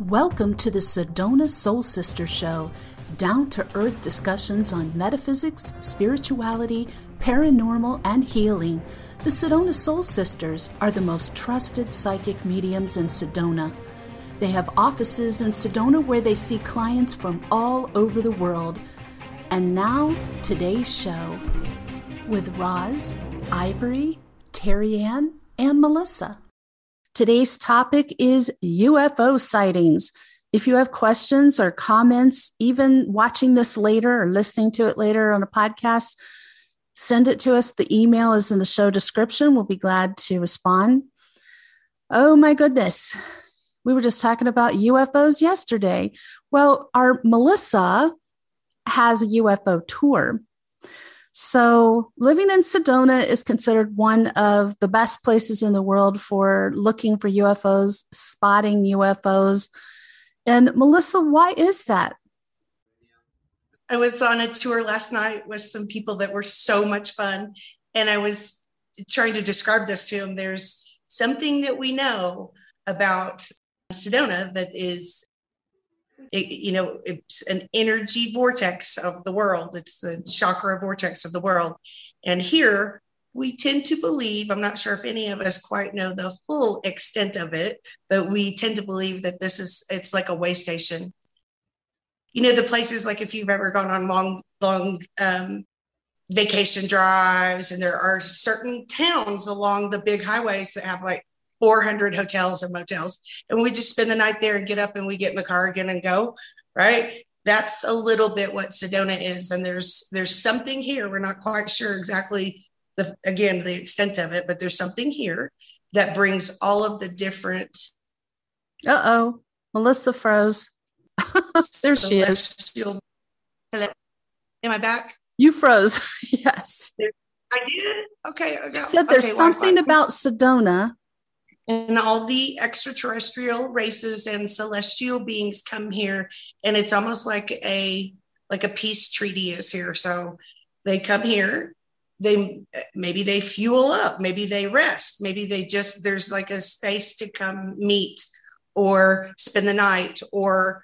Welcome to the Sedona Soul Sister Show, down-to-earth discussions on metaphysics, spirituality, paranormal, and healing. The Sedona Soul Sisters are the most trusted psychic mediums in Sedona. They have offices in Sedona where they see clients from all over the world. And now, today's show with Roz, Ivory, Terry Ann, and Melissa. Today's topic is UFO sightings. If you have questions or comments, even watching this later or listening to it later on a podcast, send it to us. The email is in the show description. We'll be glad to respond. Oh my goodness. We were just talking about UFOs yesterday. Well, our Melissa has a UFO tour. So living in Sedona is considered one of the best places in the world for looking for UFOs, spotting UFOs. And Melissa, why is that? I was on a tour last night with some people that were so much fun. And I was trying to describe this to them. There's something that we know about Sedona that is, it's an energy vortex of the world. It's the chakra vortex of the world. And here we tend to believe, I'm not sure if any of us quite know the full extent of it, but we tend to believe that it's like a way station. You know, the places like if you've ever gone on long vacation drives, and there are certain towns along the big highways that have like 400 hotels and motels, and we just spend the night there and get up and we get in the car again and go, right? That's a little bit what Sedona is. And there's something here. We're not quite sure exactly the extent of it, but there's something here that brings all of the different. Uh-oh, Melissa froze. There she is. Hello. Am I back? You froze. Yes. I did? Okay. You said there's something about Sedona. And all the extraterrestrial races and celestial beings come here, and it's almost like a peace treaty is here. So they come here, maybe they fuel up, maybe they rest, maybe there's like a space to come meet or spend the night, or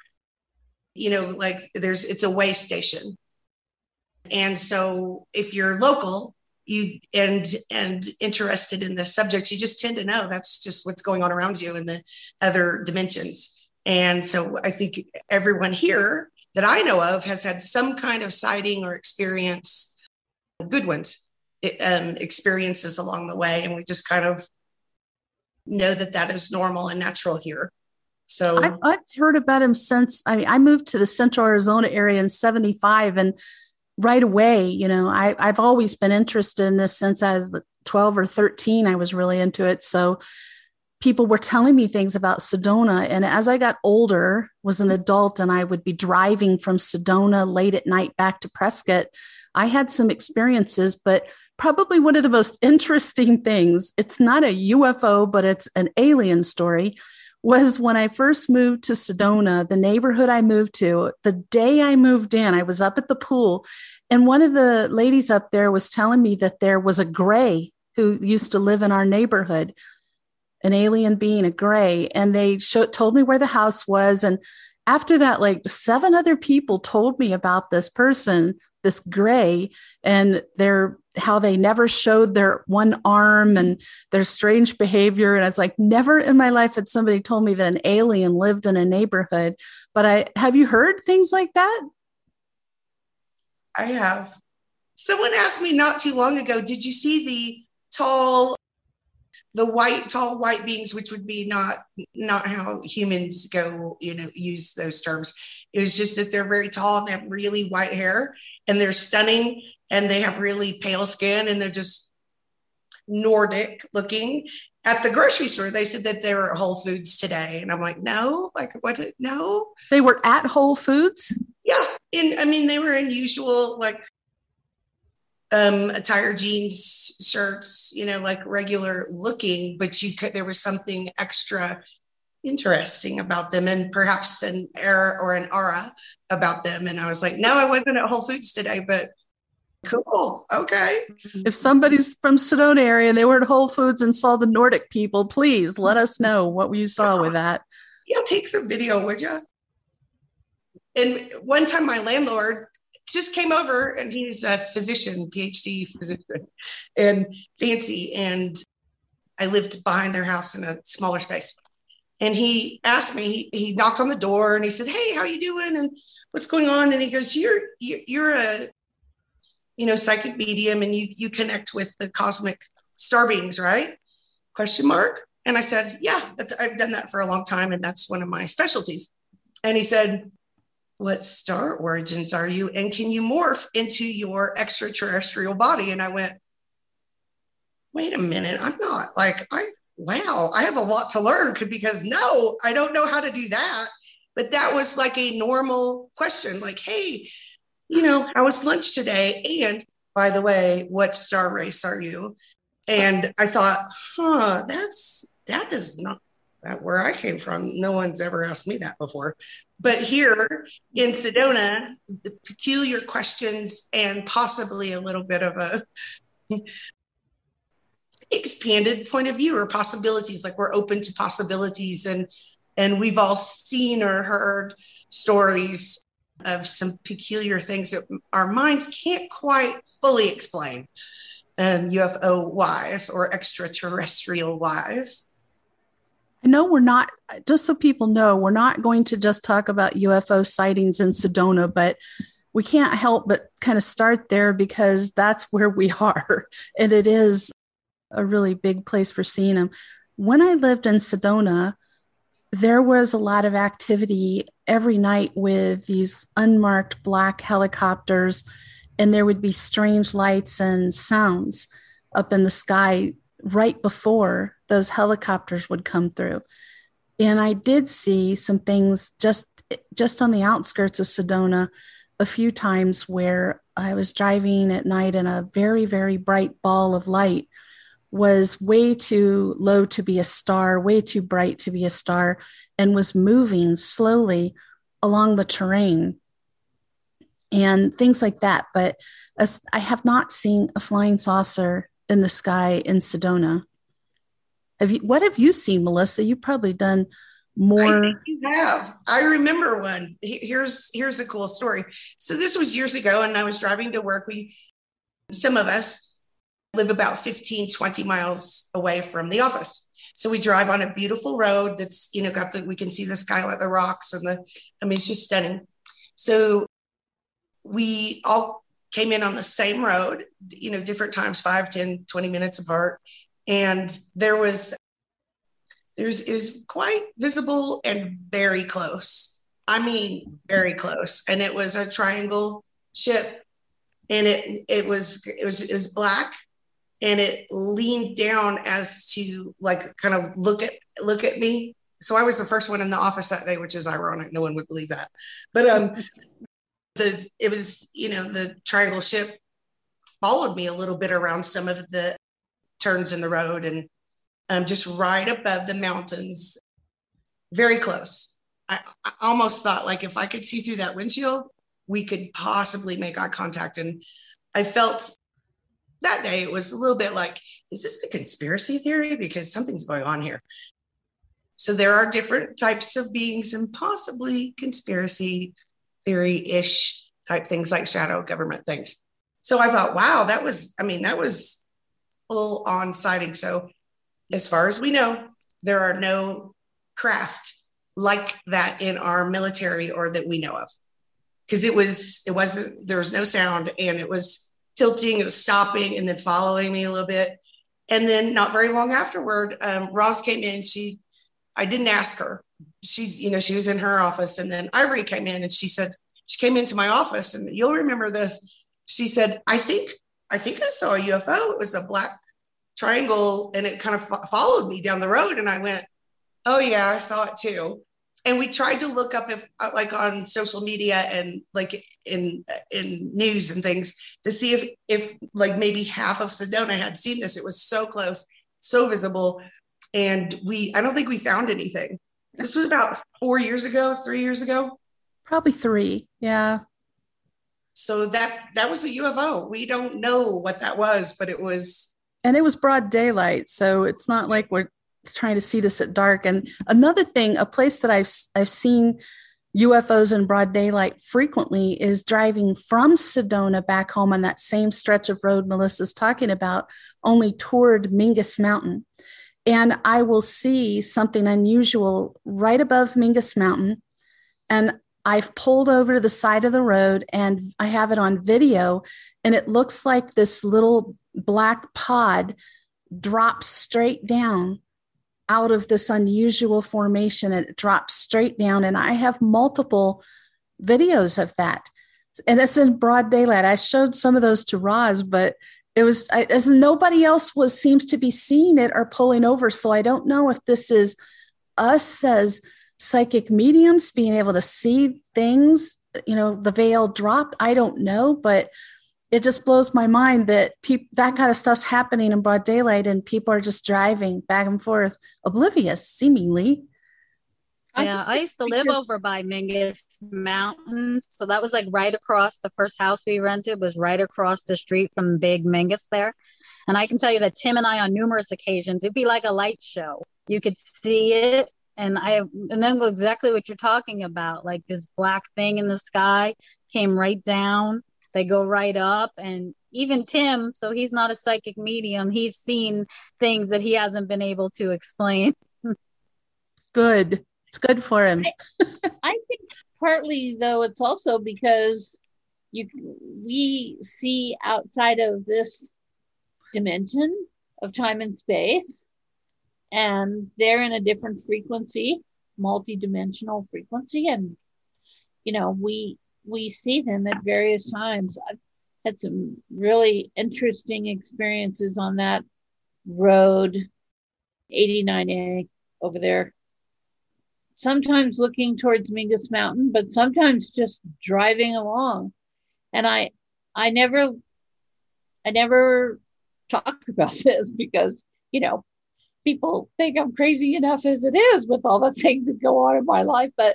it's a way station. And so if you're local, you and interested in the subject, you just tend to know that's just what's going on around you in the other dimensions. And so I think everyone here that I know of has had some kind of sighting or experience, good ones, experiences along the way. And we just kind of know that is normal and natural here. So I've heard about him since, I moved to the Central Arizona area in 1975, and right away, I've always been interested in this since I was 12 or 13. I was really into it. So people were telling me things about Sedona. And as I got older, was an adult, and I would be driving from Sedona late at night back to Prescott, I had some experiences, but probably one of the most interesting things, it's not a UFO, but it's an alien story, was when I first moved to Sedona, the neighborhood I moved to. The day I moved in, I was up at the pool, and one of the ladies up there was telling me that there was a gray who used to live in our neighborhood, an alien being, a gray, and they told me where the house was. And after that, like 7 other people told me about this person, this gray, and how they never showed their one arm and their strange behavior. And I was like, never in my life had somebody told me that an alien lived in a neighborhood. But have you heard things like that? I have. Someone asked me not too long ago, did you see the tall white beings, which would be not how humans go, use those terms. It was just that they're very tall and they have really white hair and they're stunning and they have really pale skin and they're just Nordic looking. At the grocery store, they said that they were at Whole Foods today. And I'm like, no, like what? No. They were at Whole Foods? Yeah. They were in usual, like, attire, jeans, shirts, like regular looking, but there was something extra interesting about them, and perhaps an air or an aura about them. And I was like, no, I wasn't at Whole Foods today, but cool. Okay. If somebody's from Sedona area and they were at Whole Foods and saw the Nordic people, please let us know what you saw with that. yeah, take some video, would you? And one time my landlord just came over, and he's a physician, PhD physician, and fancy. And I lived behind their house in a smaller space. And he asked me, he knocked on the door and he said, "Hey, how you doing? And what's going on?" And he goes, you're a, psychic medium, and you connect with the cosmic star beings, right? Question mark. And I said, "Yeah, I've done that for a long time. And that's one of my specialties." And he said, "What star origins are you? And can you morph into your extraterrestrial body?" And I went, "Wait a minute. I'm not like, wow, I have a lot to learn, because no, I don't know how to do that." But that was like a normal question, like, "Hey, how was lunch today? And by the way, what star race are you?" And I thought, that is not that where I came from. No one's ever asked me that before. But here in Sedona, the peculiar questions and possibly a little bit of a expanded point of view or possibilities, like we're open to possibilities, and we've all seen or heard stories of some peculiar things that our minds can't quite fully explain, UFO wise or extraterrestrial wise. I know we're not, just so people know, we're not going to just talk about UFO sightings in Sedona, but we can't help but kind of start there because that's where we are. And it is a really big place for seeing them. When I lived in Sedona, there was a lot of activity every night with these unmarked black helicopters, and there would be strange lights and sounds up in the sky right before those helicopters would come through. And I did see some things just on the outskirts of Sedona a few times where I was driving at night and a very, very bright ball of light was way too low to be a star, way too bright to be a star, and was moving slowly along the terrain and things like that. But I have not seen a flying saucer in the sky in Sedona. What have you seen, Melissa? You've probably done more. I think you have. I remember one. Here's a cool story. So this was years ago, and I was driving to work. Some of us live about 15, 20 miles away from the office. So we drive on a beautiful road that's, we can see the skyline, the rocks, and it's just stunning. So we all came in on the same road, different times, 5, 10, 20 minutes apart. And it was quite visible and very close. I mean, very close. And it was a triangle ship, and it was black, and it leaned down as to like kind of look at me. So I was the first one in the office that day, which is ironic. No one would believe that. But it was, the triangle ship followed me a little bit around some of the turns in the road, and just right above the mountains, very close. I almost thought, like, if I could see through that windshield, we could possibly make eye contact. And I felt that day it was a little bit like, is this a conspiracy theory? Because something's going on here. So there are different types of beings and possibly conspiracy theory-ish type things, like shadow government things. So I thought, wow, that was full on sighting. So as far as we know, there are no craft like that in our military, or that we know of, because there was no sound, and it was tilting, it was stopping, and then following me a little bit. And then not very long afterward, Roz came in. I didn't ask her. She was in her office, and then Ivory came in, and she came into my office, and you'll remember this. She said, I think I saw a UFO. It was a black triangle, and it kind of followed me down the road. And I went, oh yeah, I saw it too. And we tried to look up, if like on social media and like in news and things, to see if like maybe half of Sedona had seen this. It was so close, so visible. And I don't think we found anything. This was about 3 years ago. Probably 3. Yeah. So that was a UFO. We don't know what that was, but it was. And it was broad daylight. So it's not like we're trying to see this at dark. And another thing, a place that I've seen UFOs in broad daylight frequently is driving from Sedona back home on that same stretch of road Melissa's talking about, only toward Mingus Mountain. And I will see something unusual right above Mingus Mountain. And I've pulled over to the side of the road and I have it on video. And it looks like this little black pod drops straight down out of this unusual formation. It drops straight down. And I have multiple videos of that. And it's in broad daylight. I showed some of those to Roz, but it was as nobody else seems to be seeing it or pulling over. So I don't know if this is us as psychic mediums being able to see things, the veil dropped. I don't know, but it just blows my mind that that kind of stuff's happening in broad daylight and people are just driving back and forth, oblivious, seemingly. Yeah, I used to live over by Mingus Mountains. So that was like right across, the first house we rented was right across the street from Big Mingus there. And I can tell you that Tim and I, on numerous occasions, it'd be like a light show. You could see it. And I know exactly what you're talking about. Like this black thing in the sky came right down. They go right up. And even Tim, so he's not a psychic medium, he's seen things that he hasn't been able to explain. Good. It's good for him. I think partly, though, it's also because we see outside of this dimension of time and space, and they're in a different frequency, multi-dimensional frequency, and we see them at various times. I've had some really interesting experiences on that road, 89A over there. Sometimes looking towards Mingus Mountain, but sometimes just driving along. And I never talk about this because, people think I'm crazy enough as it is with all the things that go on in my life. But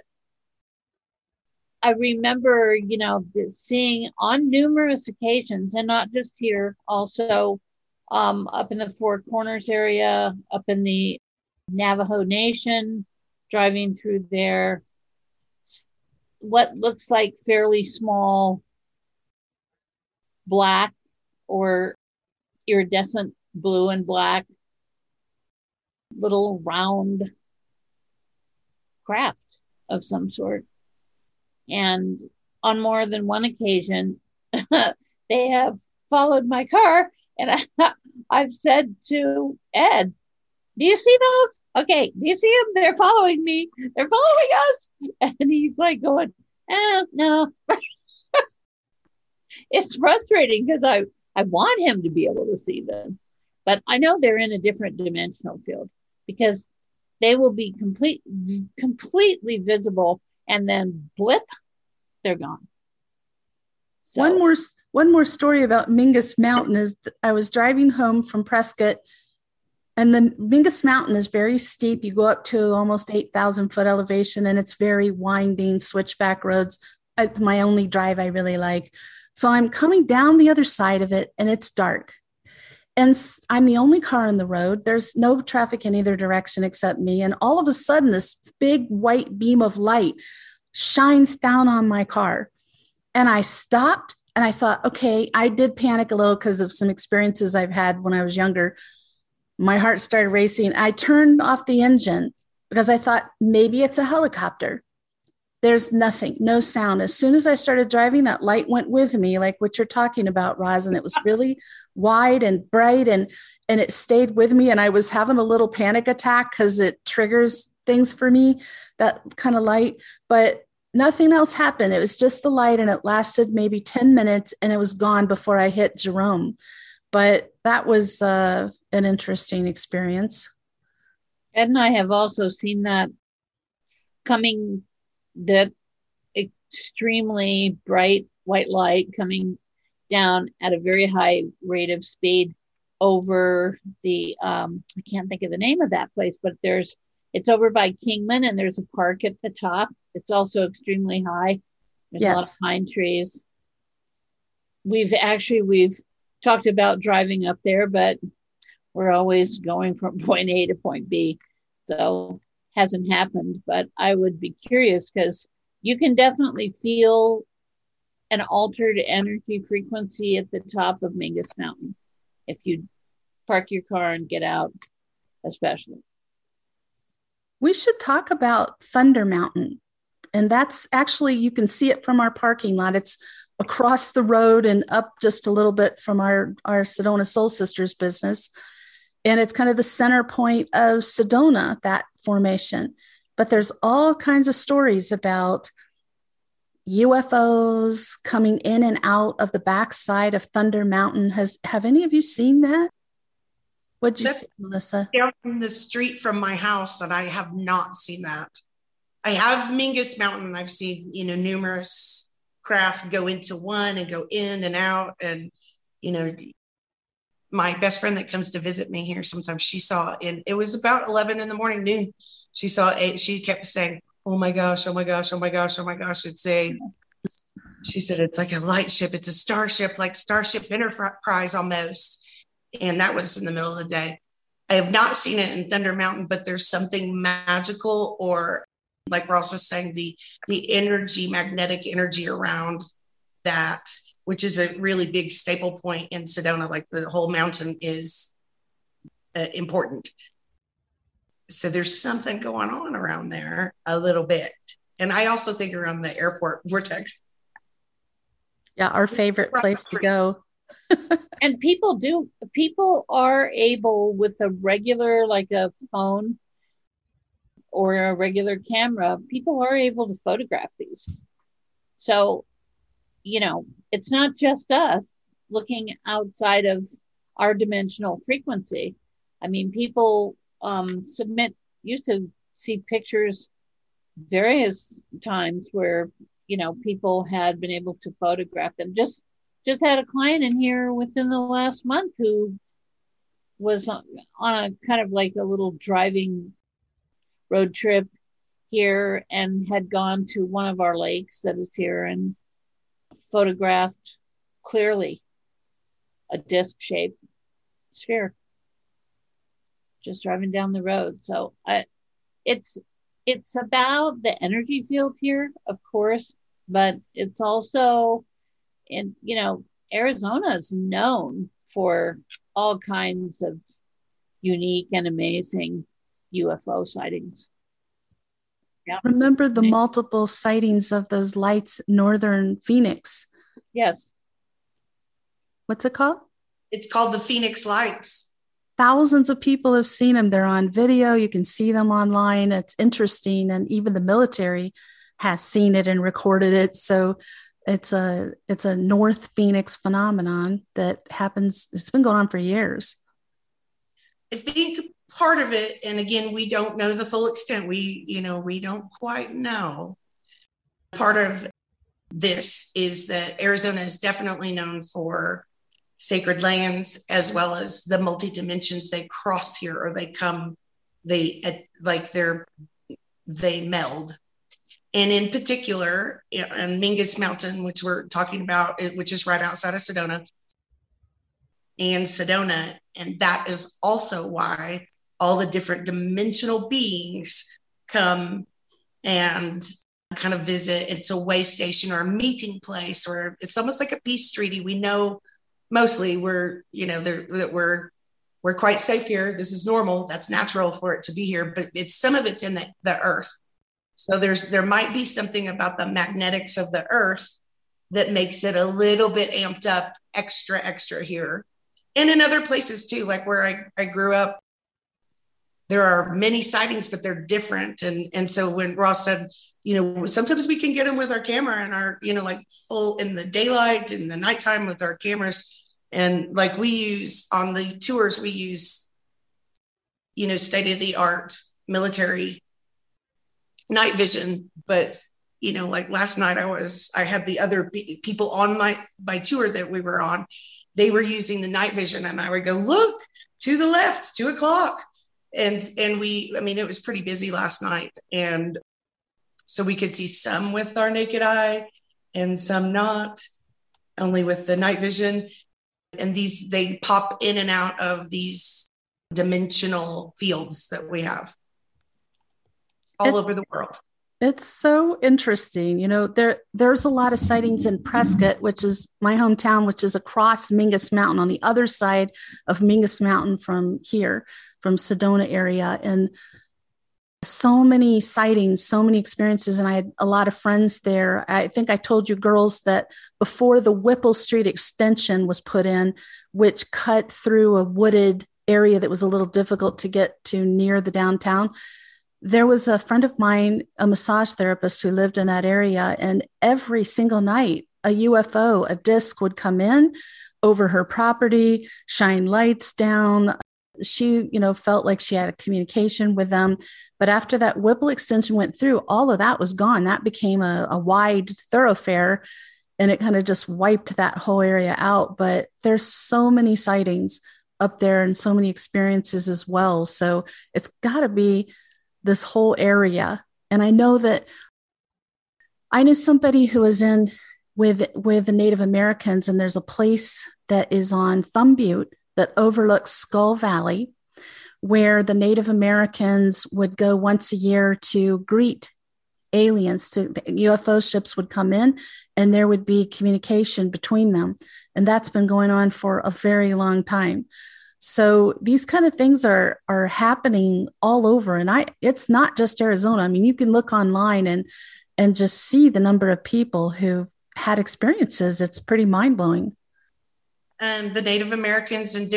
I remember, seeing on numerous occasions, and not just here, also up in the Four Corners area, up in the Navajo Nation, driving through there, what looks like fairly small black or iridescent blue and black little round craft of some sort. And on more than one occasion, they have followed my car. And I've said to Ed, do you see those? Okay, do you see them? They're following me. They're following us. And he's like going, no. It's frustrating because I want him to be able to see them. But I know they're in a different dimensional field because they will be completely visible, and then blip, they're gone. So. One more story about Mingus Mountain is I was driving home from Prescott, and the Mingus Mountain is very steep. You go up to almost 8,000 foot elevation, and it's very winding switchback roads. It's my only drive I really like. So I'm coming down the other side of it, and it's dark. And I'm the only car on the road. There's no traffic in either direction except me. And all of a sudden, this big white beam of light shines down on my car. And I stopped and I thought, okay, I did panic a little because of some experiences I've had when I was younger. My heart started racing. I turned off the engine because I thought maybe it's a helicopter. There's nothing, no sound. As soon as I started driving, that light went with me, like what you're talking about, Roz, and it was really wide and bright, and it stayed with me. And I was having a little panic attack because it triggers things for me, that kind of light. But nothing else happened. It was just the light, and it lasted maybe 10 minutes, and it was gone before I hit Jerome. But that was an interesting experience. Ed and I have also seen that coming, that extremely bright white light coming down at a very high rate of speed over the, I can't think of the name of that place, but it's over by Kingman, and there's a park at the top. It's also extremely high. There's a lot of pine trees. We've talked about driving up there, but we're always going from point A to point B. So hasn't happened, but I would be curious because you can definitely feel an altered energy frequency at the top of Mingus Mountain if you park your car and get out, especially. We should talk about Thunder Mountain. And that's actually, you can see it from our parking lot. It's across the road and up just a little bit from our Sedona Soul Sisters business. And it's kind of the center point of Sedona, that formation. But there's all kinds of stories about UFOs coming in and out of the backside of Thunder Mountain. Have any of you seen that? What'd you see, Melissa? Down from the street from my house, and I have not seen that. I have Mingus Mountain. I've seen, numerous craft go into one and go in and out. And, my best friend that comes to visit me here sometimes, she saw, and it was about 11 in the morning, noon. She saw it. She kept saying, "Oh my gosh, oh my gosh, oh my gosh, oh my gosh." She said, it's like a light ship. It's a starship, like Starship Enterprise almost. And that was in the middle of the day. I have not seen it in Thunder Mountain, but there's something magical, or like Ross was saying, the energy, magnetic energy around that, which is a really big staple point in Sedona. Like the whole mountain is important. So there's something going on around there a little bit. And I also think around the airport vortex. Yeah, our favorite place to go. And people are able with a regular, like a phone or a regular camera, people are able to photograph these. So, it's not just us looking outside of our dimensional frequency. I mean, people used to see pictures various times where, people had been able to photograph them. Just had a client in here within the last month who was on a kind of like a little driving road trip here and had gone to one of our lakes that is here and photographed clearly a disc-shaped sphere just driving down the road. So it's about the energy field here, of course, but it's also Arizona is known for all kinds of unique and amazing UFO sightings. Yeah. Remember the multiple sightings of those lights, northern Phoenix? Yes. What's it called? It's called the Phoenix Lights. Thousands of people have seen them. They're on video. You can see them online. It's interesting. And even the military has seen it and recorded it. So it's a North Phoenix phenomenon that happens. It's been going on for years. I think part of it, and again, we don't know the full extent. We don't quite know. Part of this is that Arizona is definitely known for sacred lands, as well as the multi-dimensions they cross here, or they meld. And in particular, in Mingus Mountain, which we're talking about, which is right outside of Sedona, and that is also why all the different dimensional beings come and kind of visit. It's a way station or a meeting place, or it's almost like a peace treaty. We know mostly we're quite safe here. This is normal. That's natural for it to be here, but some of it's in the earth. So there might be something about the magnetics of the earth that makes it a little bit amped up, extra here. And in other places too, like where I grew up, there are many sightings, but they're different. And so when Ross said, sometimes we can get them with our camera and our, like full in the daylight and the nighttime with our cameras. And like we use on the tours, we use, state of the art military night vision. But, like last night I had the other people on my tour that we were on, they were using the night vision, and I would go, look to the left, 2:00. And it was pretty busy last night. And so we could see some with our naked eye and some not, only with the night vision. And they pop in and out of these dimensional fields that we have all over the world. It's so interesting. There's a lot of sightings in Prescott, which is my hometown, which is across Mingus Mountain on the other side of Mingus Mountain from here, from Sedona area. And so many sightings, so many experiences. And I had a lot of friends there. I think I told you girls that before the Whipple Street extension was put in, which cut through a wooded area that was a little difficult to get to near the downtown, there was a friend of mine, a massage therapist who lived in that area, and every single night a UFO, a disc would come in over her property, shine lights down. She, felt like she had a communication with them. But after that Whipple extension went through, all of that was gone. That became a wide thoroughfare, and it kind of just wiped that whole area out. But there's so many sightings up there and so many experiences as well. So it's got to be this whole area. And I know that I knew somebody who was in with the Native Americans, and there's a place that is on Thumb Butte that overlooks Skull Valley, where the Native Americans would go once a year to greet aliens. UFO ships would come in, and there would be communication between them. And that's been going on for a very long time. So these kind of things are happening all over. And it's not just Arizona. I mean, you can look online and just see the number of people who've had experiences. It's pretty mind-blowing. The Native Americans and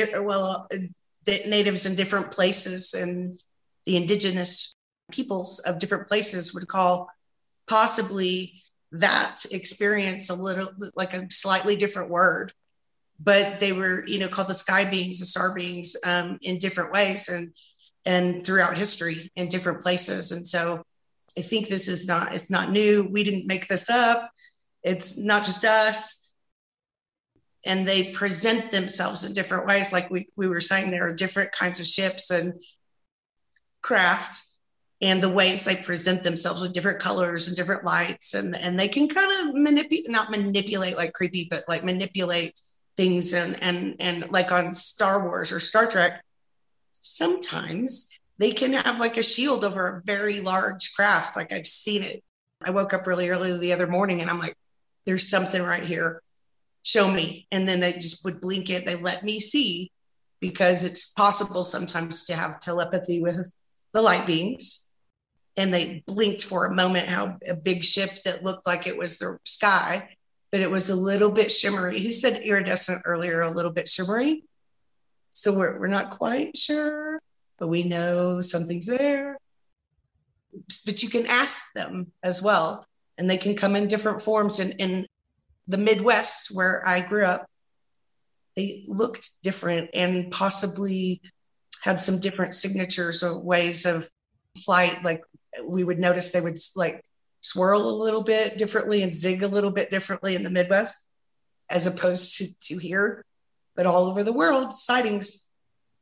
natives in different places and the indigenous peoples of different places would call possibly that experience a little like a slightly different word. But they were, called the sky beings, the star beings, in different ways and throughout history in different places. And so I think it's not new. We didn't make this up. It's not just us. And they present themselves in different ways. Like we were saying, there are different kinds of ships and craft, and the ways they present themselves with different colors and different lights. And they can kind of not manipulate like creepy, but like manipulate things and like on Star Wars or Star Trek, sometimes they can have like a shield over a very large craft. Like I've seen it. I woke up really early the other morning and I'm like, there's something right here. Show me. And then they just would blink it. They let me see, because it's possible sometimes to have telepathy with the light beings. And they blinked for a moment, how a big ship that looked like it was the sky, but it was a little bit shimmery. Who said iridescent earlier? A little bit shimmery. So we're not quite sure, but we know something's there. But you can ask them as well, and they can come in different forms. In the Midwest, where I grew up, they looked different and possibly had some different signatures or ways of flight. Like we would notice they would like swirl a little bit differently and zig a little bit differently in the Midwest, as opposed to here, but all over the world, sightings.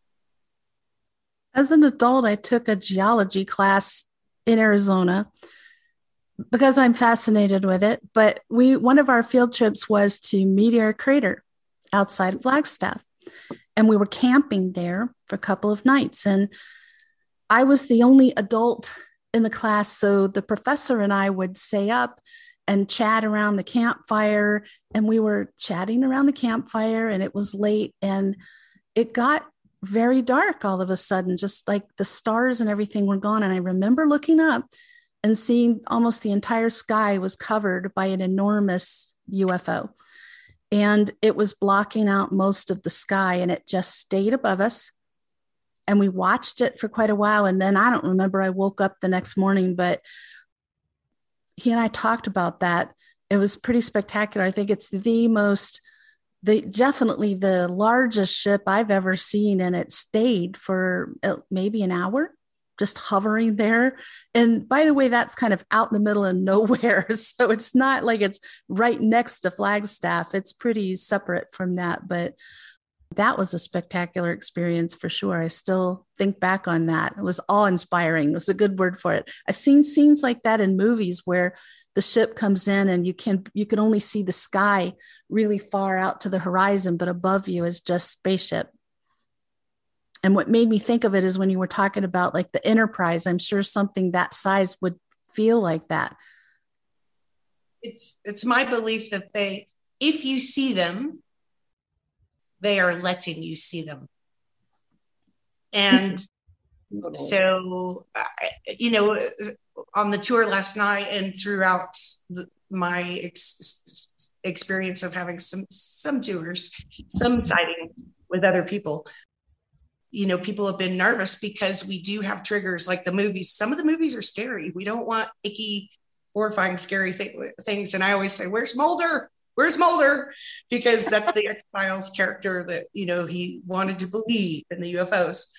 As an adult, I took a geology class in Arizona because I'm fascinated with it. But one of our field trips was to Meteor Crater outside of Flagstaff. And we were camping there for a couple of nights. And I was the only adult in the class. So the professor and I would stay up and chat around the campfire. And we were chatting around the campfire, and it was late, and it got very dark all of a sudden, just like the stars and everything were gone. And I remember looking up and seeing almost the entire sky was covered by an enormous UFO. And it was blocking out most of the sky, and it just stayed above us. And we watched it for quite a while. And then I don't remember, I woke up the next morning, but he and I talked about that. It was pretty spectacular. I think it's definitely the largest ship I've ever seen. And it stayed for maybe an hour, just hovering there. And by the way, that's kind of out in the middle of nowhere. So it's not like it's right next to Flagstaff. It's pretty separate from that. But that was a spectacular experience for sure. I still think back on that. It was awe-inspiring. It was a good word for it. I've seen scenes like that in movies where the ship comes in and you can only see the sky really far out to the horizon, but above you is just spaceship. And what made me think of it is when you were talking about like the Enterprise, I'm sure something that size would feel like that. It's my belief that if you see them, they are letting you see them. And so, on the tour last night and throughout my experience of having some tours, some sightings with other people, people have been nervous because we do have triggers like the movies. Some of the movies are scary. We don't want icky, horrifying, scary things. And I always say, where's Mulder? Where's Mulder? Because that's the X-Files character that, he wanted to believe in the UFOs.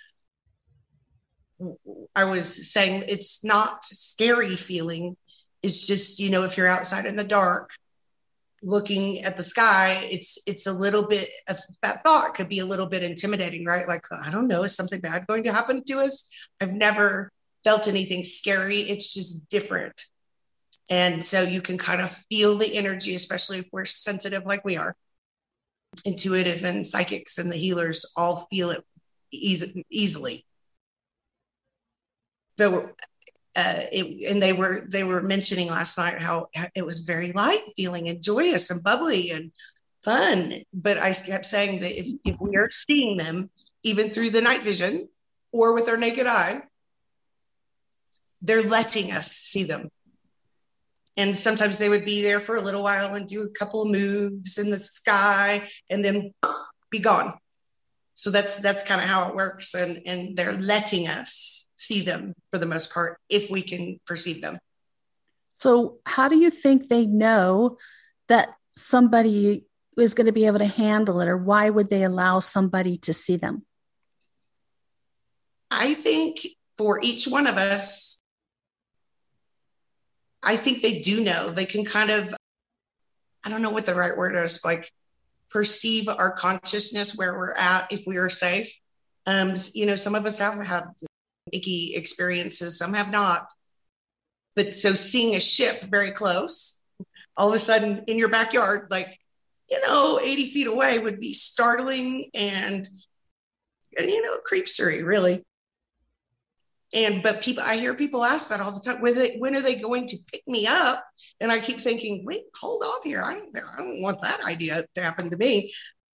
I was saying it's not scary feeling. It's just, if you're outside in the dark looking at the sky, it's a little bit, that thought could be a little bit intimidating, right? Like, I don't know, is something bad going to happen to us? I've never felt anything scary. It's just different. And so you can kind of feel the energy, especially if we're sensitive like we are. Intuitive and psychics and the healers all feel it easily. But and they were mentioning last night how it was very light feeling and joyous and bubbly and fun. But I kept saying that if we are seeing them, even through the night vision or with our naked eye, they're letting us see them. And sometimes they would be there for a little while and do a couple of moves in the sky and then be gone. So that's kind of how it works. And they're letting us see them for the most part, if we can perceive them. So how do you think they know that somebody is going to be able to handle it, or why would they allow somebody to see them? I think for each one of us, I think they do know. They can kind of, I don't know what the right word is, like perceive our consciousness, where we're at, if we are safe. Some of us have had icky experiences, some have not. But so seeing a ship very close, all of a sudden in your backyard, like, 80 feet away would be startling and, creepstery, really. But I hear people ask that all the time. When are they going to pick me up? And I keep thinking, wait, hold on here. I don't want that idea to happen to me.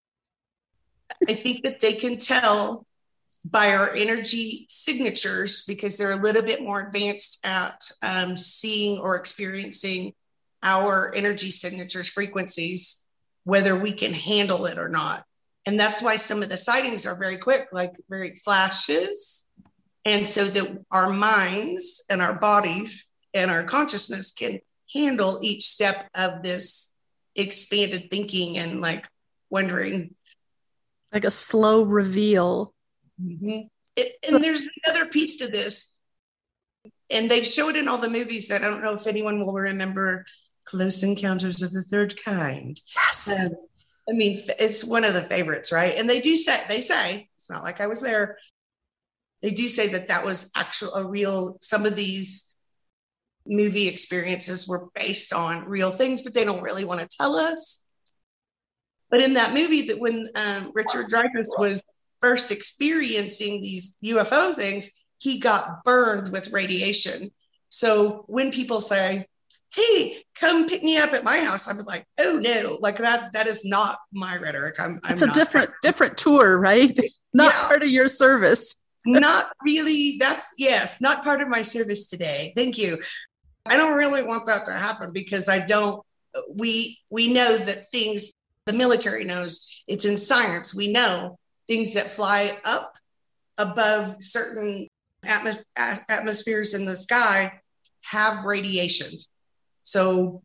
I think that they can tell by our energy signatures, because they're a little bit more advanced at seeing or experiencing our energy signatures, frequencies, whether we can handle it or not. And that's why some of the sightings are very quick, like very flashes. And so that our minds and our bodies and our consciousness can handle each step of this expanded thinking and like wondering. Like a slow reveal. Mm-hmm. And there's another piece to this. And they've showed in all the movies that I don't know if anyone will remember Close Encounters of the Third Kind. Yes. It's one of the favorites, right? And they say, it's not like I was there. They do say that was some of these movie experiences were based on real things, but they don't really want to tell us. But in that movie, that when Richard Dreyfuss was first experiencing these UFO things, he got burned with radiation. So when people say, hey, come pick me up at my house, I'm like, oh no, like that is not my rhetoric. It's a different tour, right? Not part of your service. Not really. Not part of my service today. Thank you. I don't really want that to happen because we know that things, the military knows, it's in science. We know things that fly up above certain atmospheres in the sky have radiation. So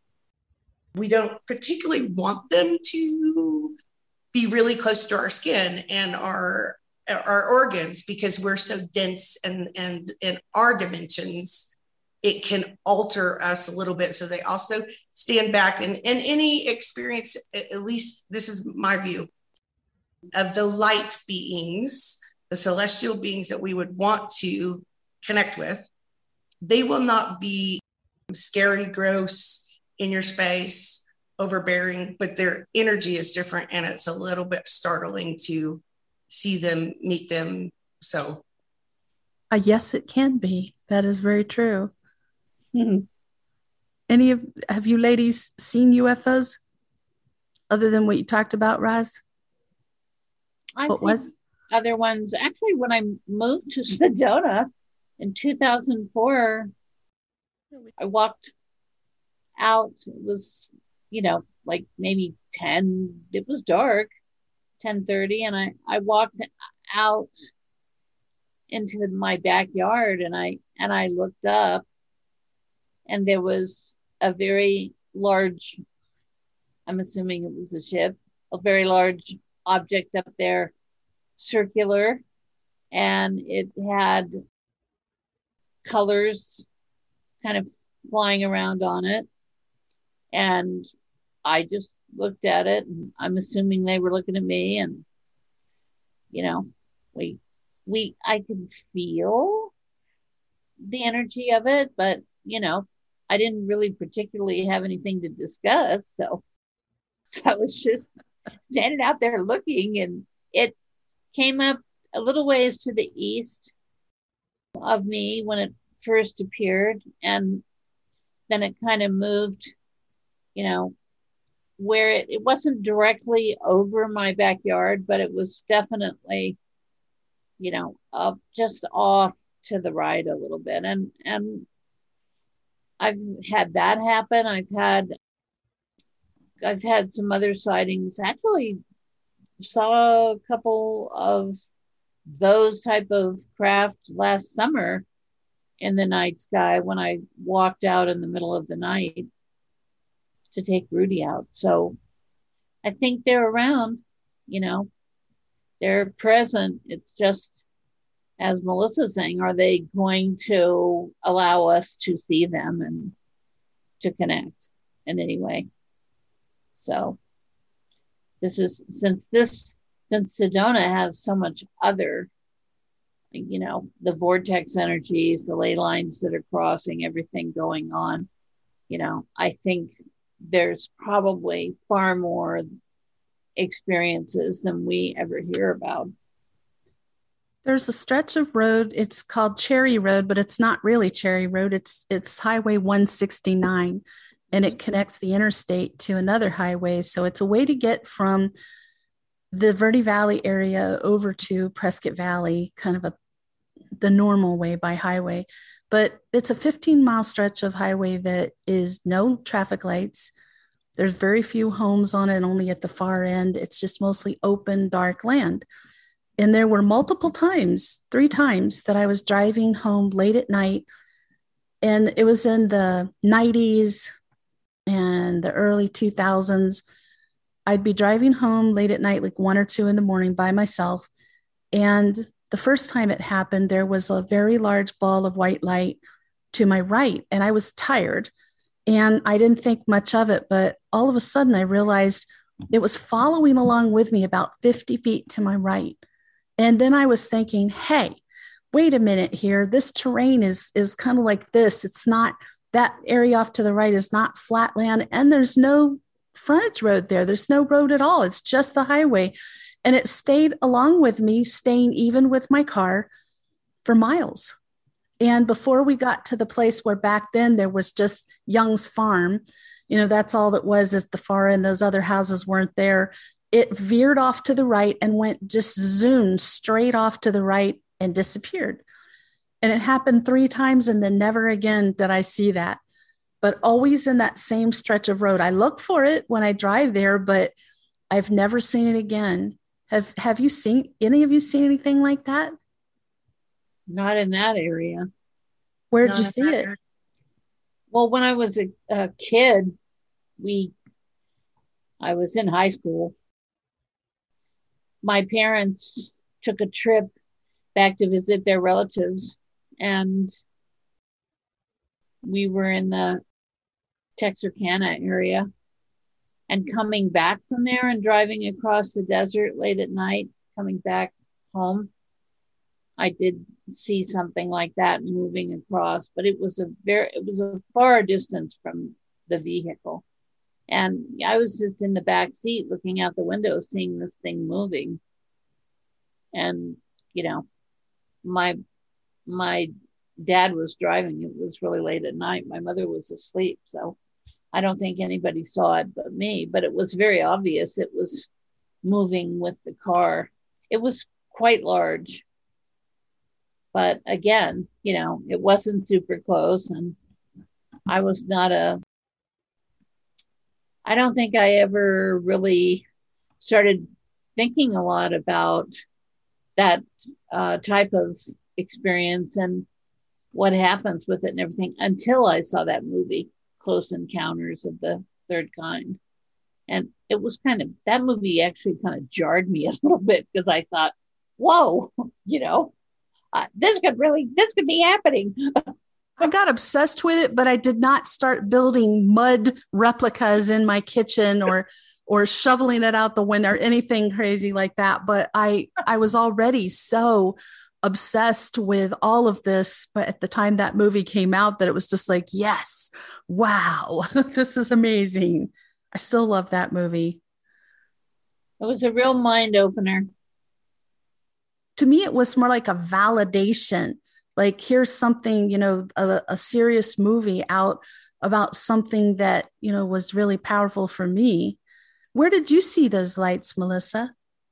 we don't particularly want them to be really close to our skin and our organs, because we're so dense and in our dimensions, it can alter us a little bit. So they also stand back, and any experience, at least this is my view, of the light beings, the celestial beings that we would want to connect with, they will not be scary, gross, in your space, overbearing, but their energy is different, and it's a little bit startling to see them, meet them. So Yes, it can be. That is very true. Mhm. Have you ladies seen UFOs other than what you talked about, Roz? I've What seen was? other ones. Actually, when I moved to Sedona in 2004, I walked out. It was, like maybe 10. It was dark, 10:30, and I walked out into my backyard, and I looked up, and there was a very large, I'm assuming it was a ship, a very large object up there, circular, and it had colors kind of flying around on it. And I just looked at it, and I'm assuming they were looking at me, and you know, I could feel the energy of it, but I didn't really particularly have anything to discuss. So I was just standing out there looking, and it came up a little ways to the east of me when it first appeared, and then it kind of moved, where it wasn't directly over my backyard, but it was definitely, up just off to the right a little bit. And I've had that happen. I've had some other sightings. Actually saw a couple of those type of craft last summer in the night sky when I walked out in the middle of the night to take Rudy out. So I think they're around, they're present. It's just, as Melissa's saying, are they going to allow us to see them and to connect in any way? So since Sedona has so much other, the vortex energies, the ley lines that are crossing, everything going on, I think there's probably far more experiences than we ever hear about. There's a stretch of road. It's called Cherry Road, but it's not really Cherry Road. It's Highway 169, and it connects the interstate to another highway. So it's a way to get from the Verde Valley area over to Prescott Valley, kind of the normal way by highway. But it's a 15-mile stretch of highway that is no traffic lights. There's very few homes on it, only at the far end. It's just mostly open, dark land. And there were multiple times, 3 times, that I was driving home late at night. And it was in the 90s and the early 2000s. I'd be driving home late at night, like 1 or 2 in the morning by myself. And the first time it happened, there was a very large ball of white light to my right. And I was tired and I didn't think much of it. But all of a sudden, I realized it was following along with me about 50 feet to my right. And then I was thinking, hey, wait a minute here. This terrain is kind of like this. It's not, that area off to the right is not flat land. And there's no frontage road there. There's no road at all. It's just the highway. And it stayed along with me, staying even with my car for miles. And before we got to the place where back then there was just Young's Farm, that's all that was, is the far end. Those other houses weren't there. It veered off to the right and went, just zoomed straight off to the right and disappeared. And it happened 3 times, and then never again did I see that. But always in that same stretch of road. I look for it when I drive there, but I've never seen it again. Have you seen, any of you seen anything like that? Not in that area. Where did you see it? Well, when I was a kid, I was in high school. My parents took a trip back to visit their relatives, and we were in the Texarkana area. And coming back from there and driving across the desert late at night, coming back home, I did see something like that moving across, but it was a far distance from the vehicle. And I was just in the back seat looking out the window, seeing this thing moving. And, you know, my my dad was driving. It was really late at night. My mother was asleep. So I don't think anybody saw it but me, but it was very obvious it was moving with the car. It was quite large. But again, you know, it wasn't super close. And I was not I don't think I ever really started thinking a lot about that type of experience and what happens with it and everything until I saw that movie, Close Encounters of the Third Kind. And it was that movie actually kind of jarred me a little bit because I thought, whoa, you know, this could be happening. I got obsessed with it, but I did not start building mud replicas in my kitchen or shoveling it out the window or anything crazy like that. But I was already so obsessed with all of this. But at the time that movie came out, that it was just like, yes, wow, this is amazing. I still love that movie. It was a real mind opener. To me, it was more like a validation. Like, here's something, you know, a serious movie out about something that, you know, was really powerful for me. Where did you see those lights, Melissa?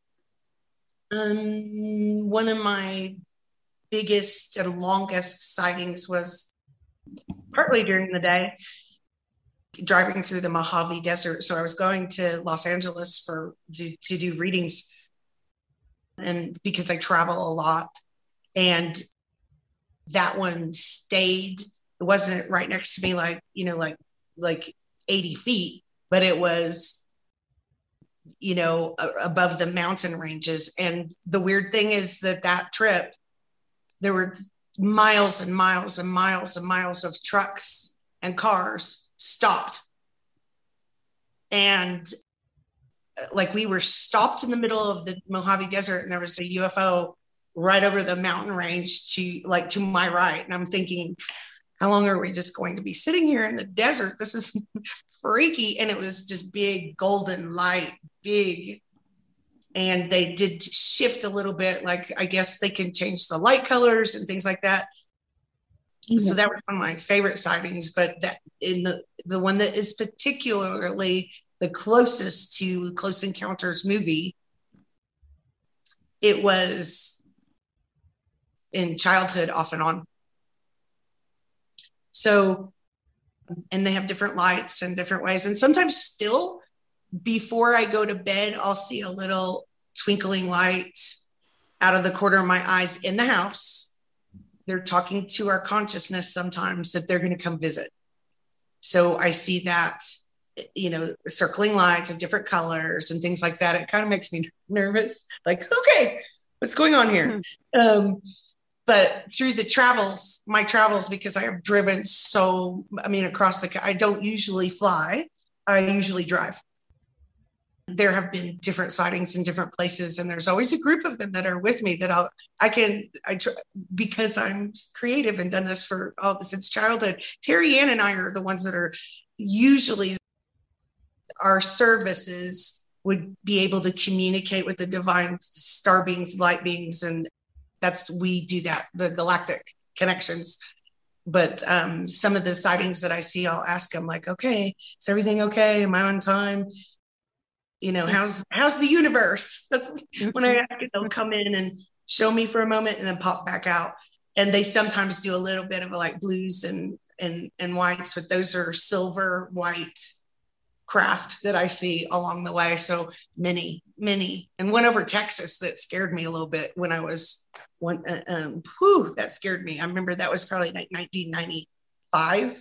One of my biggest and longest sightings was partly during the day, driving through the Mojave Desert. So I was going to Los Angeles to do readings, and because I travel a lot, and that one stayed. It wasn't right next to me, like, you know, like 80 feet, but it was, you know, above the mountain ranges. And the weird thing is that trip, there were miles and miles and miles and miles of trucks and cars stopped. And like, we were stopped in the middle of the Mojave Desert, and there was a UFO right over the mountain range to my right. And I'm thinking, how long are we just going to be sitting here in the desert? This is freaky. And it was just big golden light, big. And they did shift a little bit. Like, I guess they can change the light colors and things like that. Mm-hmm. So that was one of my favorite sightings. But that in the one that is particularly the closest to Close Encounters movie, it was in childhood off and on. So, and they have different lights and different ways. And sometimes still before I go to bed, I'll see a little twinkling light out of the corner of my eyes in the house. They're talking to our consciousness sometimes that they're going to come visit. So I see that, you know, circling lights of different colors and things like that. It kind of makes me nervous. Like, okay, what's going on here? But through my travels, because I have driven across I don't usually fly, I usually drive. There have been different sightings in different places, and there's always a group of them that are with me that because I'm creative and done this since childhood. Terry Ann and I are the ones that are usually, our services would be able to communicate with the divine star beings, light beings, and we do that, the galactic connections. But some of the sightings that I see, I'll ask them, like, okay, is everything okay? Am I on time? You know, how's the universe? That's when I ask it, they'll come in and show me for a moment and then pop back out. And they sometimes do a little bit of like blues and whites, but those are silver white craft that I see along the way. So many, and one over Texas that scared me a little bit when I was that scared me. I remember that was probably like 1995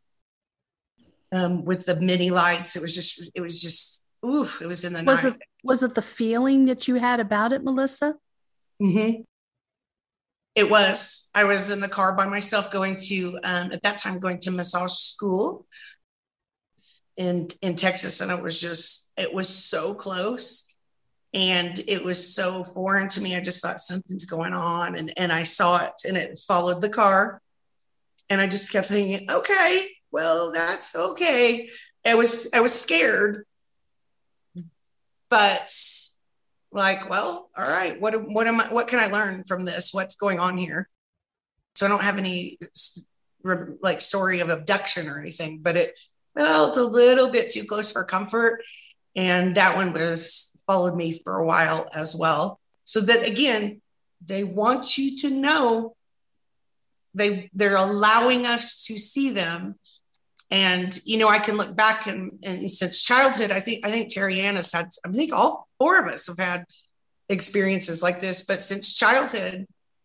with the mini lights. It was just it was in the night. Was it the feeling that you had about it, Melissa? Mm-hmm. It was. I was in the car by myself going to massage school in Texas, and it was so close, and it was so foreign to me. I just thought something's going on, and I saw it, and it followed the car, and I just kept thinking, okay, well, that's okay. I was scared, but like, well, all right, what can I learn from this? What's going on here? So I don't have any like story of abduction or anything, but it felt a little bit too close for comfort. And that one followed me for a while as well. So that, again, they want you to know they're allowing us to see them. And, I can look back and since childhood, I think Terry Ann has had, I think all four of us have had experiences like this, but since childhood,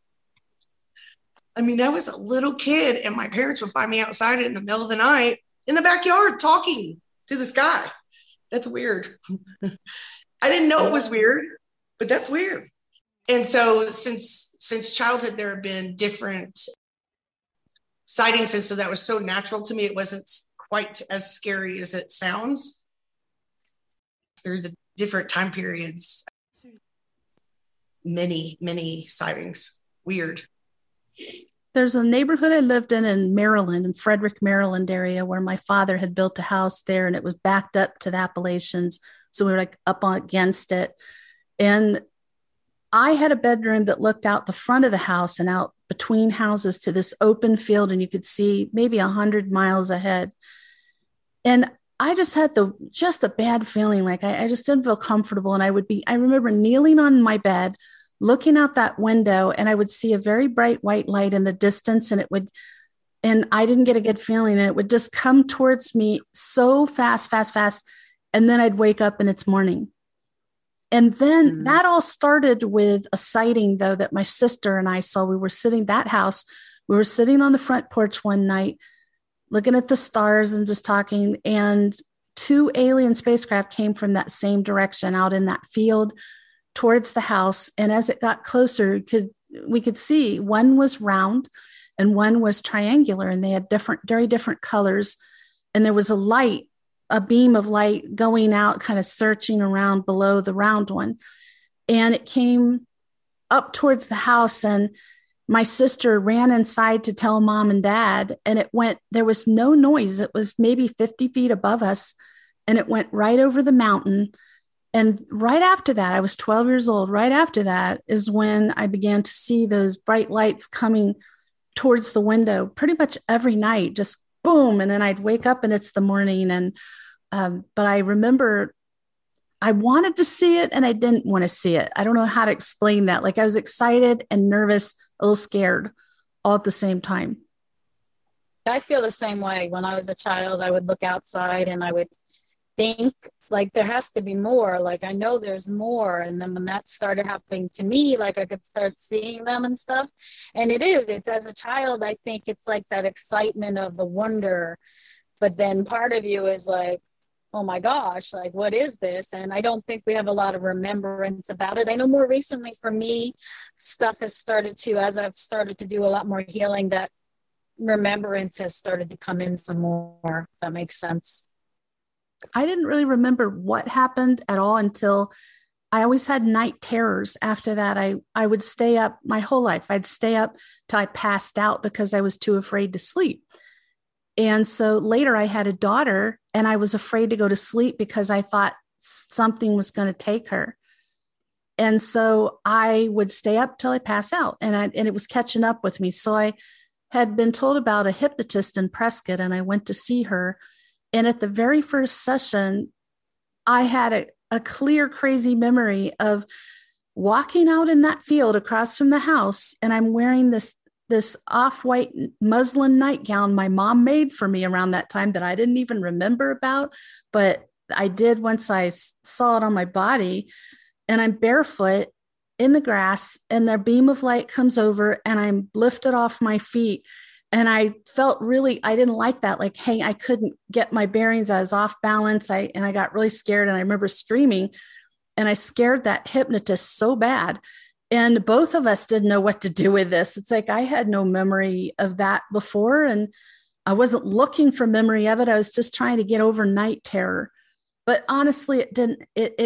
I was a little kid and my parents would find me outside in the middle of the night in the backyard talking to the sky. That's weird. I didn't know it was weird, but that's weird. And so since childhood, there have been different sightings. And so that was so natural to me. It wasn't quite as scary as it sounds through the different time periods. Many, many sightings. Weird. There's a neighborhood I lived in Maryland, in Frederick, Maryland area, where my father had built a house there and it was backed up to the Appalachians. So we were like up against it. And I had a bedroom that looked out the front of the house and out between houses to this open field. And you could see maybe 100 miles ahead. And I just had the bad feeling. Like I just didn't feel comfortable. And I remember kneeling on my bed, looking out that window, and I would see a very bright white light in the distance, and I didn't get a good feeling, and it would just come towards me so fast. And then I'd wake up and it's morning. And then that all started with a sighting, though, that my sister and I saw. We were sitting on the front porch one night, looking at the stars and just talking, and 2 alien spacecraft came from that same direction out in that field towards the house. And as it got closer, we could see one was round and one was triangular, and they had very different colors. And there was a beam of light going out, kind of searching around below the round one. And it came up towards the house, and my sister ran inside to tell mom and dad, and there was no noise. It was maybe 50 feet above us, and it went right over the mountain. And right after that, I was 12 years old. Right after that is when I began to see those bright lights coming towards the window pretty much every night, just boom. And then I'd wake up and it's the morning. And, but I remember I wanted to see it and I didn't want to see it. I don't know how to explain that. Like I was excited and nervous, a little scared all at the same time. I feel the same way. When I was a child, I would look outside and I would think, like, there has to be more. Like, I know there's more. And then when that started happening to me, like, I could start seeing them and stuff. And it's as a child, I think it's like that excitement of the wonder. But then part of you is like, oh my gosh, like, what is this? And I don't think we have a lot of remembrance about it. I know more recently for me, stuff has started to, as I've started to do a lot more healing, that remembrance has started to come in some more, if that makes sense. I didn't really remember what happened at all until I always had night terrors. After that, I would stay up my whole life. I'd stay up till I passed out because I was too afraid to sleep. And so later I had a daughter and I was afraid to go to sleep because I thought something was going to take her. And so I would stay up till I pass out, and it was catching up with me. So I had been told about a hypnotist in Prescott, and I went to see her. And at the very first session, I had a clear, crazy memory of walking out in that field across from the house. And I'm wearing this off-white muslin nightgown my mom made for me around that time that I didn't even remember about, but I did once I saw it on my body. And I'm barefoot in the grass, and the beam of light comes over and I'm lifted off my feet. And I felt I didn't like that. Like, hey, I couldn't get my bearings. I was off balance. I got really scared, and I remember screaming, and I scared that hypnotist so bad. And both of us didn't know what to do with this. It's like, I had no memory of that before, and I wasn't looking for memory of it. I was just trying to get over night terror. But honestly, it didn't,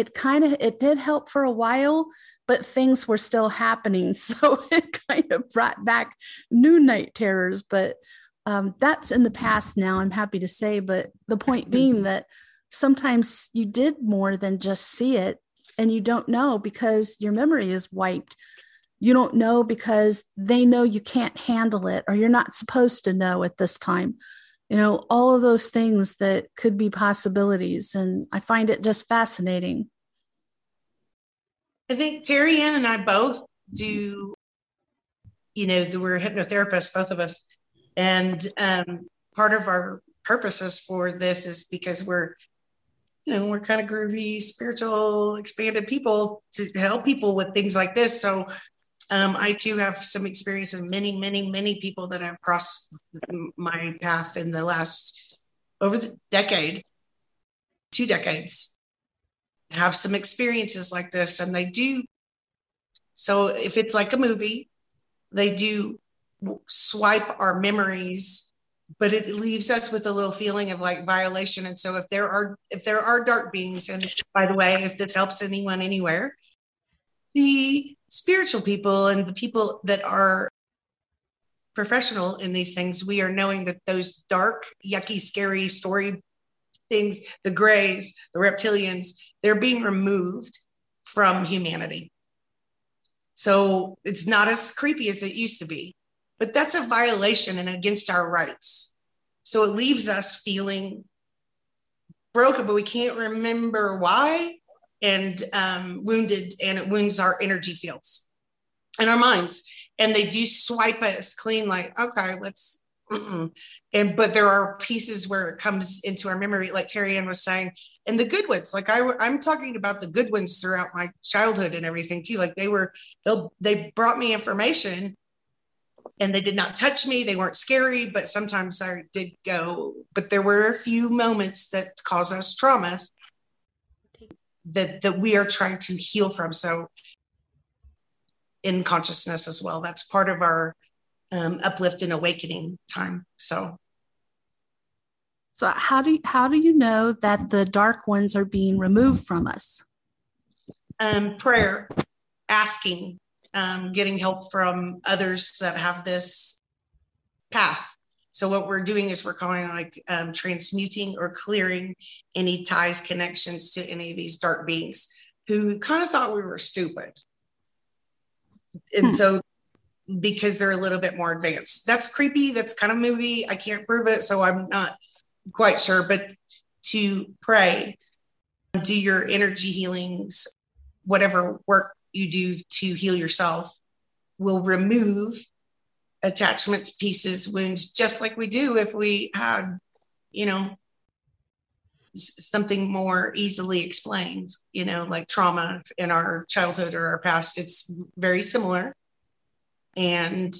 it did help for a while, but things were still happening. So it kind of brought back new night terrors, but that's in the past now, I'm happy to say. But the point being that sometimes you did more than just see it. and you don't know because your memory is wiped. You don't know because they know you can't handle it, or you're not supposed to know at this time. All of those things that could be possibilities. And I find it just fascinating. I think Terry Ann and I both do, we're hypnotherapists, both of us. And part of our purposes for this is because we're kind of groovy, spiritual, expanded people to help people with things like this. So I too have some experience of many, many, many people that have crossed my path in the last, over the decade, 2 decades, have some experiences like this. And they do. So if it's like a movie, they do swipe our memories, but it leaves us with a little feeling of like violation. And so if there are dark beings, and by the way, if this helps anyone anywhere, the spiritual people and the people that are professional in these things, we are knowing that those dark, yucky, scary story things, the grays, the reptilians, they're being removed from humanity. So it's not as creepy as it used to be, but that's a violation and against our rights. So it leaves us feeling broken, but we can't remember why, and wounded, and it wounds our energy fields and our minds. And they do swipe us clean, like, okay, let's, but there are pieces where it comes into our memory, like Terry Ann was saying, and the good ones, like I'm talking about the good ones throughout my childhood and everything too. Like they brought me information and they did not touch me. They weren't scary, but sometimes I did go, but there were a few moments that cause us trauma that we are trying to heal from. So in consciousness as well, that's part of our uplift and awakening time. So how do you know that the dark ones are being removed from us? Prayer, asking, getting help from others that have this path. So what we're doing is we're calling transmuting or clearing any ties, connections to any of these dark beings who kind of thought we were stupid. And so because they're a little bit more advanced, that's creepy. That's kind of movie. I can't prove it, so I'm not quite sure, but to pray, do your energy healings, whatever work you do to heal yourself will remove attachments, pieces, wounds, just like we do if we had, something more easily explained, like trauma in our childhood or our past. It's very similar. And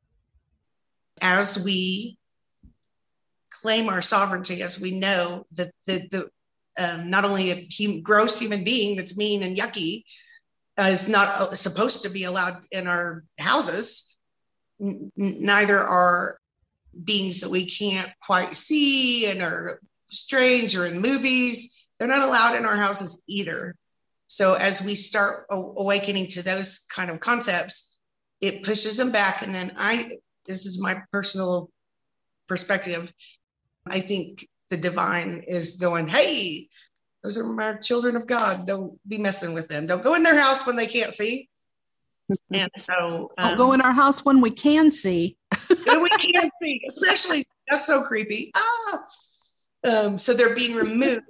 as we claim our sovereignty, as we know that the not only a gross human being that's mean and yucky is not supposed to be allowed in our houses, neither are beings that we can't quite see and are strange or in movies. They're not allowed in our houses either. So as we start awakening to those kind of concepts, it pushes them back. And then this is my personal perspective, I think the divine is going, hey, those are my children of God. Don't be messing with them. Don't go in their house when they can't see. And so don't go in our house when we can see. We can't see, especially, that's so creepy. So they're being removed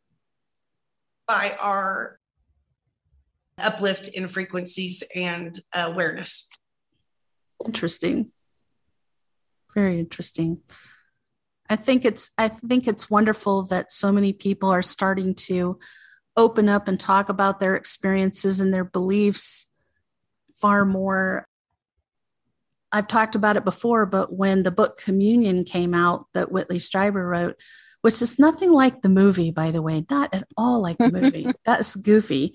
by our uplift in frequencies and awareness. Interesting. Very interesting. I think it's wonderful that so many people are starting to open up and talk about their experiences and their beliefs far more. I've talked about it before, but when the book Communion came out that Whitley Strieber wrote, which is nothing like the movie, by the way, not at all like the movie. That's goofy.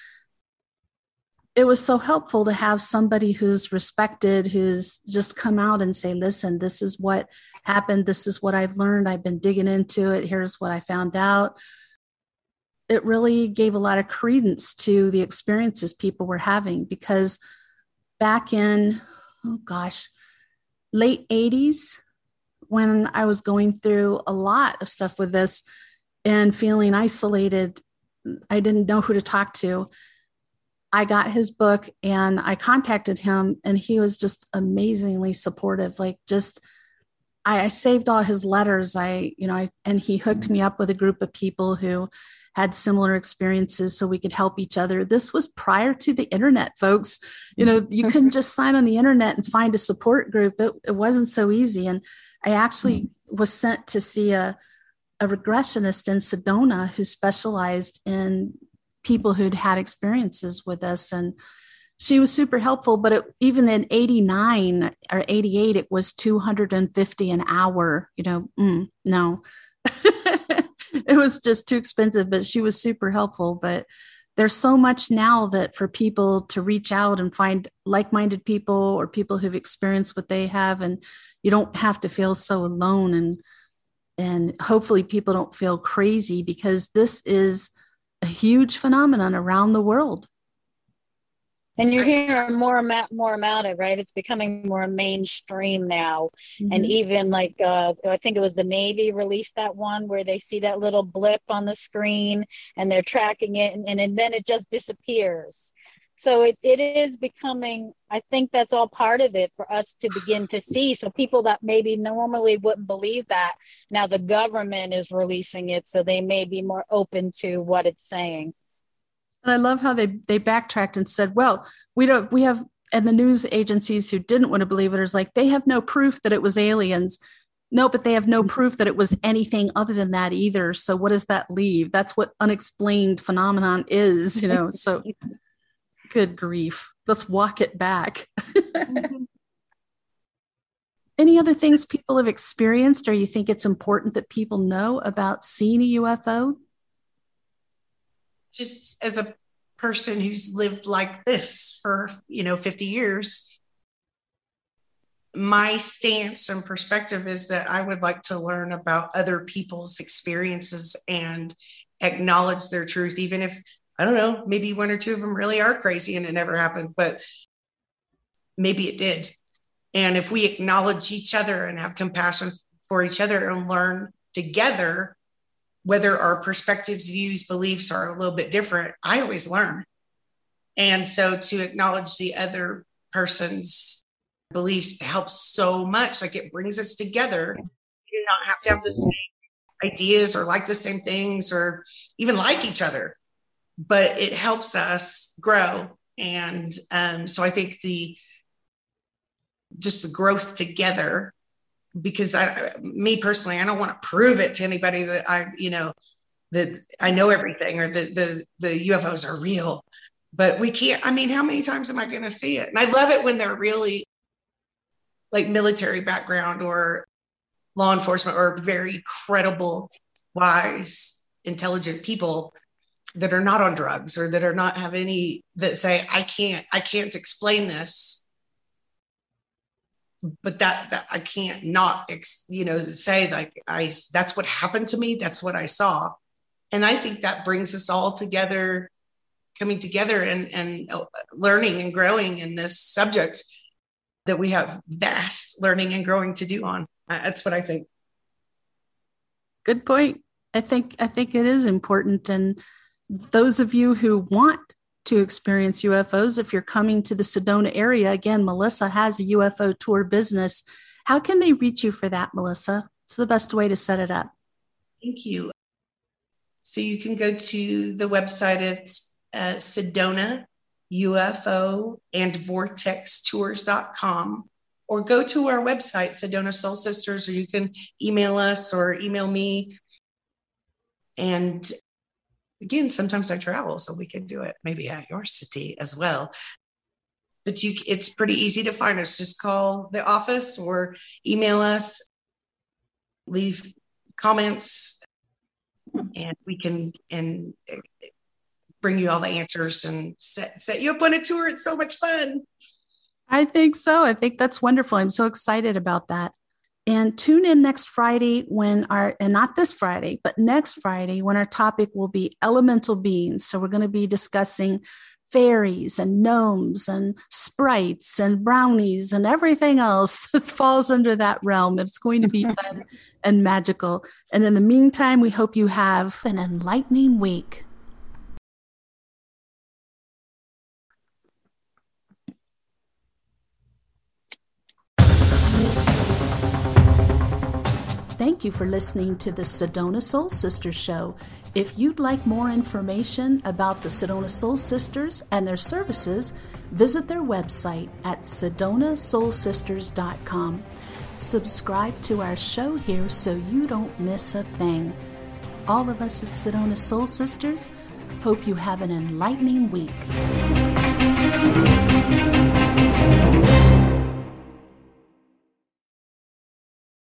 It was so helpful to have somebody who's respected, who's just come out and say, listen, this is what happened. This is what I've learned. I've been digging into it. Here's what I found out. It really gave a lot of credence to the experiences people were having, because back in, late 80s, when I was going through a lot of stuff with this and feeling isolated I didn't know who to talk to. I got his book and I contacted him, and he was just amazingly supportive. Like, just, I saved all his letters. And he hooked me up with a group of people who had similar experiences so we could help each other. This was prior to the internet, folks. You couldn't just sign on the internet and find a support group. It wasn't so easy. And I actually was sent to see a regressionist in Sedona who specialized in people who'd had experiences with this. And she was super helpful, but even in 89 or 88, it was $250 an hour, no, it was just too expensive, but she was super helpful. But there's so much now that for people to reach out and find like-minded people or people who've experienced what they have, and you don't have to feel so alone. And hopefully people don't feel crazy, because this is a huge phenomenon around the world. And you're hearing more about it, right? It's becoming more mainstream now. Mm-hmm. And even like, I think it was the Navy released that one where they see that little blip on the screen and they're tracking it, and then it just disappears. So it is becoming, I think that's all part of it for us to begin to see. So people that maybe normally wouldn't believe that, now the government is releasing it, so they may be more open to what it's saying. And I love how they backtracked and said, well, and the news agencies who didn't want to believe it is like, they have no proof that it was aliens. No, but they have no proof that it was anything other than that either. So what does that leave? That's what unexplained phenomenon is, so good grief. Let's walk it back. Any other things people have experienced, or you think it's important that people know about seeing a UFO? Just as a person who's lived like this for 50 years, my stance and perspective is that I would like to learn about other people's experiences and acknowledge their truth, even if, I don't know, maybe one or two of them really are crazy and it never happened, but maybe it did. And if we acknowledge each other and have compassion for each other and learn together, whether our perspectives, views, beliefs are a little bit different, I always learn. And so to acknowledge the other person's beliefs helps so much. Like, it brings us together. You do not have to have the same ideas or like the same things or even like each other, but it helps us grow. And so I think just the growth together, because me personally, I don't want to prove it to anybody that that I know everything or the UFOs are real, but we can't. I mean, how many times am I going to see it? And I love it when they're really like military background or law enforcement or very credible, wise, intelligent people that are not on drugs or that are not have any that say, I can't explain this. But that I can't not, say like that's what happened to me. That's what I saw. And I think that brings us all together, coming together and learning and growing in this subject that we have vast learning and growing to do on. That's what I think. Good point. I think it is important. And those of you who want to experience UFOs, if you're coming to the Sedona area, again, Melissa has a UFO tour business. How can they reach you for that, Melissa? What's the best way to set it up? Thank you. So you can go to the website at Sedona UFO and vortextours.com, or go to our website, Sedona Soul Sisters, or you can email us or email me. And again, sometimes I travel, so we can do it maybe at your city as well. But it's pretty easy to find us. Just call the office or email us, leave comments, and we can bring you all the answers and set you up on a tour. It's so much fun. I think so. I think that's wonderful. I'm so excited about that. And tune in next Friday and not this Friday, but next Friday when our topic will be elemental beings. So we're going to be discussing fairies and gnomes and sprites and brownies and everything else that falls under that realm. It's going to be fun and magical. And in the meantime, we hope you have an enlightening week. Thank you for listening to the Sedona Soul Sisters Show. If you'd like more information about the Sedona Soul Sisters and their services, visit their website at sedonasoulsisters.com. Subscribe to our show here so you don't miss a thing. All of us at Sedona Soul Sisters hope you have an enlightening week.